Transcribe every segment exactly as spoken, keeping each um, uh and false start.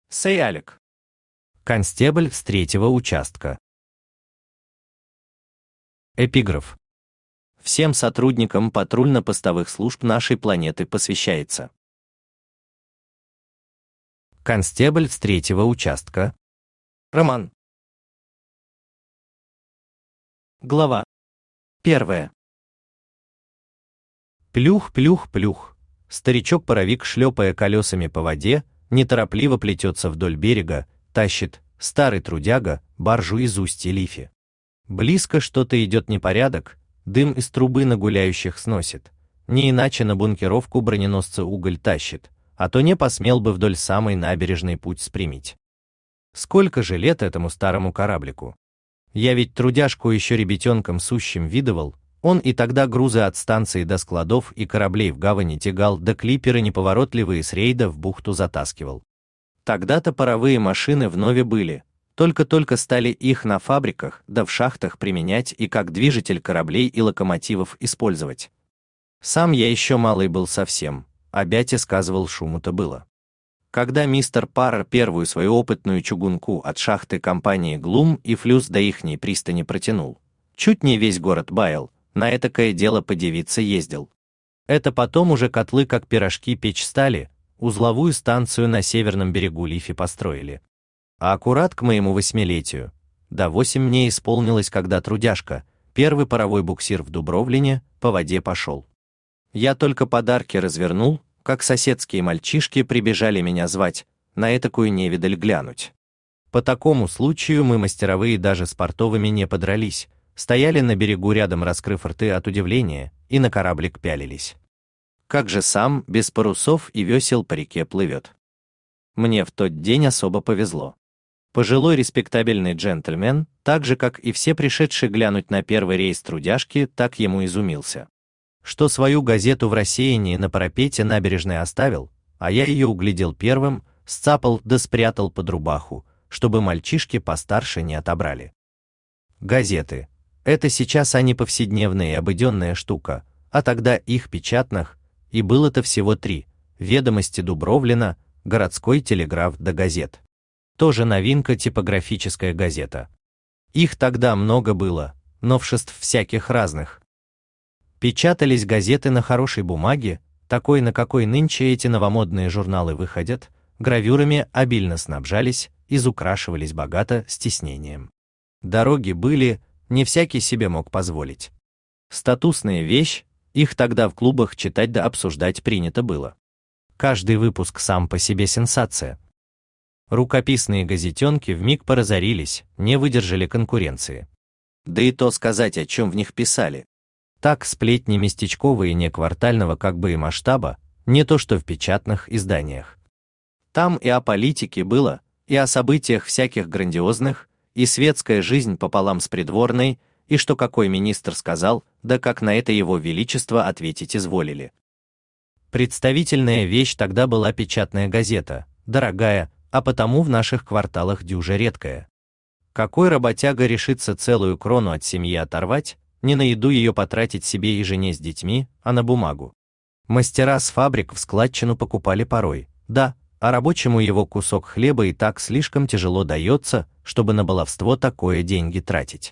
Сей Алек. Констебль с третьего участка. Эпиграф. Всем сотрудникам патрульно-постовых служб нашей планеты посвящается. Констебль с третьего участка. Роман. Глава первая. Плюх-плюх-плюх. Старичок-паровик, шлепая колесами по воде, неторопливо плетется вдоль берега, тащит, старый трудяга, баржу из устья Лифи. Близко что-то идет непорядок, дым из трубы на гуляющих сносит. Не иначе на бункеровку броненосца уголь тащит, а то не посмел бы вдоль самой набережной путь спрямить. Сколько же лет этому старому кораблику? Я ведь трудяжку еще ребятенком сущим видывал, он и тогда грузы от станции до складов и кораблей в гавани тягал, да клиперы неповоротливые с рейда в бухту затаскивал. Тогда-то паровые машины вновь были, только-только стали их на фабриках да в шахтах применять и как движитель кораблей и локомотивов использовать. Сам я еще малый был совсем, а бятя сказывал, шуму-то было. Когда мистер Парр первую свою опытную чугунку от шахты компании Глум и Флюс до ихней пристани протянул, чуть не весь город баял, на этакое дело подивиться ездил. Это потом уже котлы как пирожки печь стали, узловую станцию на северном берегу Лифи построили. А аккурат к моему восьмилетию, да восемь мне исполнилось, когда трудяжка, первый паровой буксир в Дубровлине, по воде пошел. Я только подарки развернул, как соседские мальчишки прибежали меня звать, на этакую невидаль глянуть. По такому случаю мы мастеровые даже с портовыми не подрались, стояли на берегу рядом, раскрыв рты от удивления, и на кораблик пялились. Как же сам, без парусов и весел по реке плывет. Мне в тот день особо повезло. Пожилой респектабельный джентльмен, так же как и все пришедшие глянуть на первый рейс трудяжки, так ему изумился, что свою газету в рассеянии на парапете набережной оставил, а я ее углядел первым, сцапал да спрятал под рубаху, чтобы мальчишки постарше не отобрали. Газеты. Это сейчас они повседневная и обыденная штука, а тогда их печатных, и было-то всего три: «Ведомости Дубровлина», «Городской телеграф» да «Газет». Тоже новинка, типографическая газета. Их тогда много было, новшеств всяких разных. Печатались газеты на хорошей бумаге, такой, на какой нынче эти новомодные журналы выходят, гравюрами обильно снабжались, изукрашивались богато, с тиснением. Дороги были, не всякий себе мог позволить. Статусная вещь, их тогда в клубах читать да обсуждать принято было. Каждый выпуск сам по себе сенсация. Рукописные газетенки вмиг поразорились, не выдержали конкуренции. Да и то сказать, о чем в них писали. Так сплетни местечковые, не квартального как бы и масштаба, не то что в печатных изданиях. Там и о политике было, и о событиях всяких грандиозных, и светская жизнь пополам с придворной, и что какой министр сказал, да как на это его величество ответить изволили. Представительная вещь тогда была печатная газета, дорогая, а потому в наших кварталах дюже редкая. Какой работяга решится целую крону от семьи оторвать, не на еду ее потратить себе и жене с детьми, а на бумагу? Мастера с фабрик в складчину покупали порой, да, а рабочему его кусок хлеба и так слишком тяжело дается, чтобы на баловство такое деньги тратить.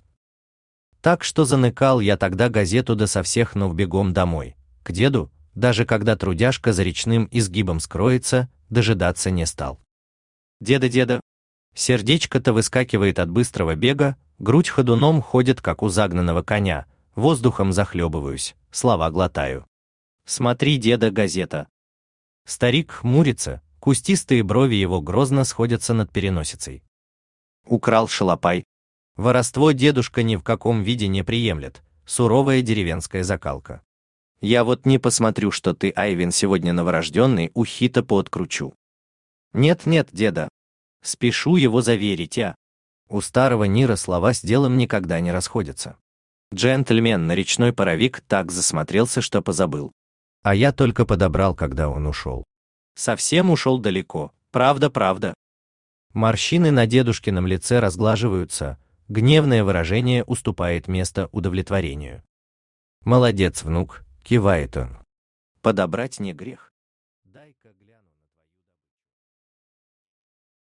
Так что заныкал я тогда газету да со всех ног бегом домой, к деду, даже когда трудяжка за речным изгибом скроется, дожидаться не стал. Деда-деда. Сердечко-то выскакивает от быстрого бега, грудь ходуном ходит, как у загнанного коня, воздухом захлебываюсь, слова глотаю. Смотри, деда, газета. Старик хмурится, кустистые брови его грозно сходятся над переносицей. Украл шалопай. Воровство дедушка ни в каком виде не приемлет, суровая деревенская закалка. Я вот не посмотрю, что ты, Айвин, сегодня новорожденный, ухи-то пооткручу. Нет-нет, деда. Спешу его заверить, я. У старого Нира слова с делом никогда не расходятся. Джентльмен на речной паровик так засмотрелся, что позабыл. А я только подобрал, когда он ушел. Совсем ушел далеко, правда-правда. Морщины на дедушкином лице разглаживаются, гневное выражение уступает место удовлетворению. Молодец, внук, кивает он. Подобрать не грех.